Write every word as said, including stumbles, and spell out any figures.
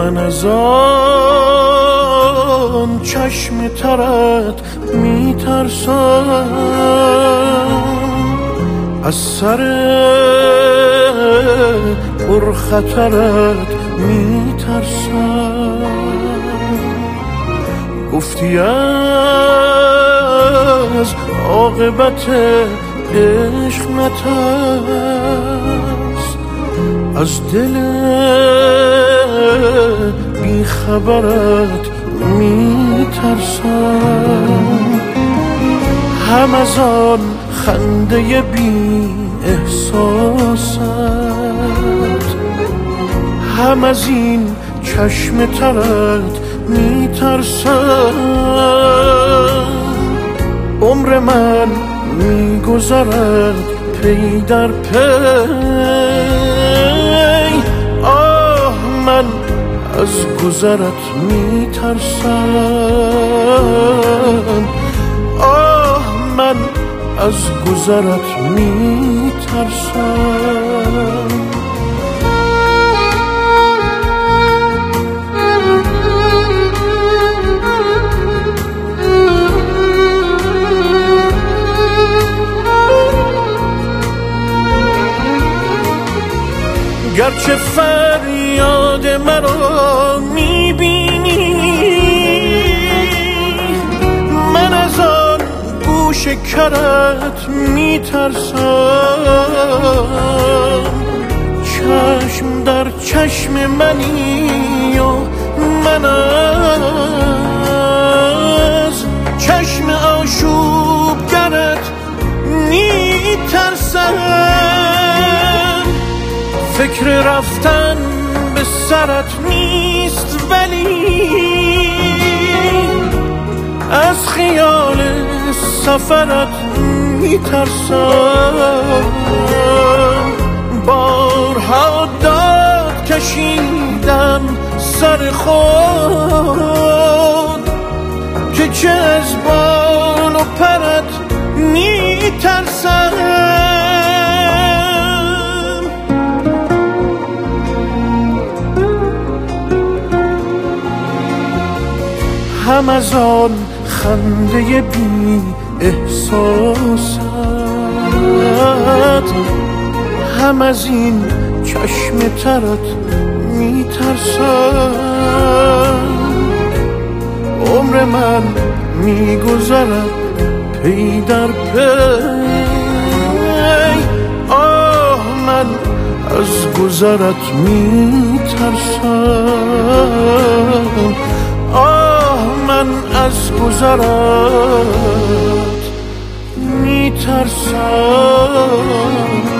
من از آن چشم ترت می ترسم، از سر پرخطرت می ترسم. گفتی از عاقبت عشق نترس، از دل بی خبرت می ترسم. هم از آن خنده بی احساست، هم از این چشم ترت می ترسم. عمر من می گذرد پی در پی، آه من از گذرت می ترسم، آه من از گذرت می ترسم. گرچه فریاد مرا میبینی، من از آن گوش کرت میترسم. چشم در چشم منی و من از چشم آشوبگرت میترسم. فکر رفتن به سرت نیست ولی از خیال سفرت میترسم. بارها داد کشیدم سر خود که چه از بال و پرت میترسم. هم از آن خنده بی احساست، هم از این چشم ترت می ترسم. عمر من می گذرد پی در پی، آه من از گذرت می ترسم، آه من از گذرت می ترسم.